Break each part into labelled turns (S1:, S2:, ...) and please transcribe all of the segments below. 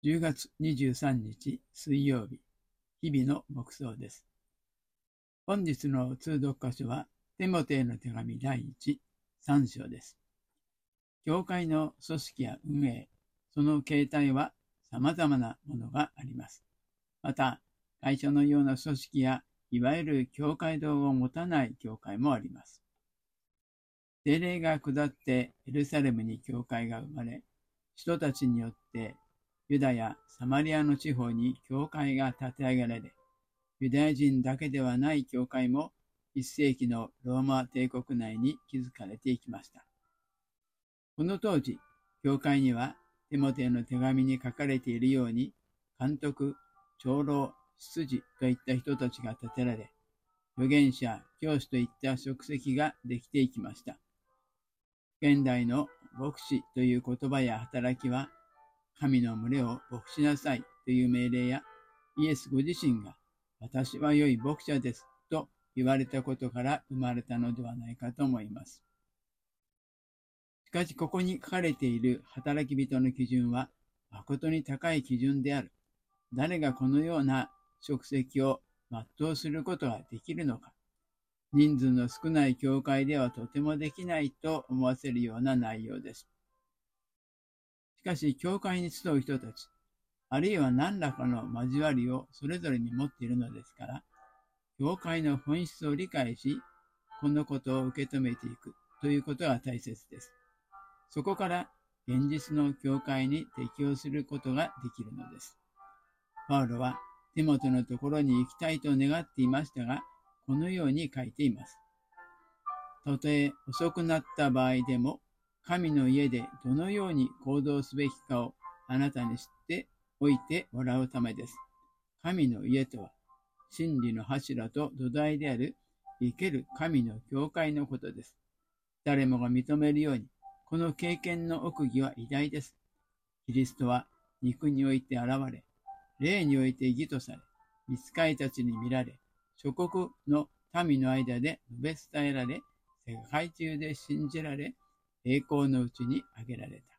S1: 10月23日水曜日、日々の黙想です。本日の通読箇所は、テモテへの手紙第1、3章です。教会の組織や運営、その形態は様々なものがあります。また、会社のような組織や、いわゆる教会堂を持たない教会もあります。聖霊が下ってエルサレムに教会が生まれ、人たちによってユダヤ、サマリアの地方に教会が立て上げられ、ユダヤ人だけではない教会も1世紀のローマ帝国内に築かれていきました。この当時、教会にはテモテの手紙に書かれているように、監督、長老、執事といった人たちが立てられ、預言者、教師といった職責ができていきました。現代の牧師という言葉や働きは、神の群れを牧しなさいという命令や、イエスご自身が私は良い牧者ですと言われたことから生まれたのではないかと思います。しかしここに書かれている働き人の基準は誠に高い基準である。誰がこのような職責を全うすることができるのか。人数の少ない教会ではとてもできないと思わせるような内容です。しかし、教会に集う人たち、あるいは何らかの交わりをそれぞれに持っているのですから、教会の本質を理解し、このことを受け止めていくということが大切です。そこから現実の教会に適応することができるのです。パウロはテモテのところに行きたいと願っていましたが、このように書いています。たとえ遅くなった場合でも、神の家でどのように行動すべきかをあなたに知っておいてもらうためです。神の家とは、真理の柱と土台である生ける神の教会のことです。誰もが認めるように、この経験の奥義は偉大です。キリストは肉において現れ、霊において義とされ、御使いたちに見られ、諸国の民の間で述べ伝えられ、世界中で信じられ、栄光のうちに挙げられた。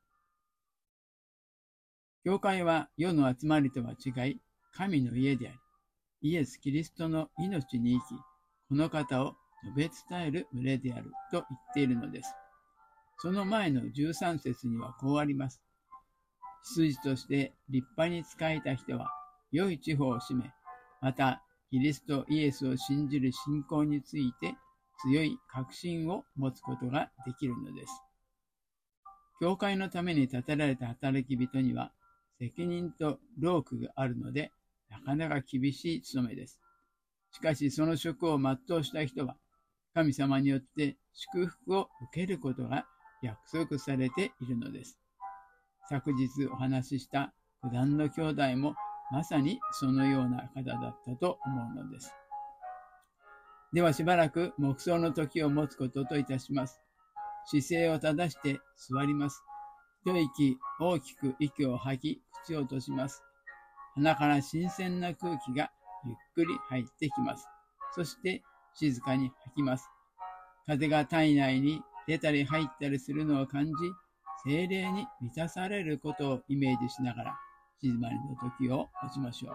S1: 教会は世の集まりとは違い、神の家であり、イエス・キリストの命に生き、この方を述べ伝える群れであると言っているのです。その前の13節にはこうあります。執事として立派に仕えた人は、良い地方を占め、また、キリストイエスを信じる信仰について強い確信を持つことができるのです。教会のために立てられた働き人には責任と労苦があるので、なかなか厳しい務めです。しかしその職を全うした人は、神様によって祝福を受けることが約束されているのです。昨日お話しした九段の兄弟もまさにそのような方だったと思うのです。ではしばらく黙想の時を持つことといたします。姿勢を正して座ります。一息大きく息を吐き、口を閉じます。鼻から新鮮な空気がゆっくり入ってきます。そして静かに吐きます。風が体内に出たり入ったりするのを感じ、精霊に満たされることをイメージしながら、静まりの時を持ちましょう。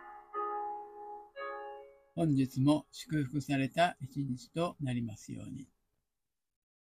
S1: 本日も祝福された一日となりますように。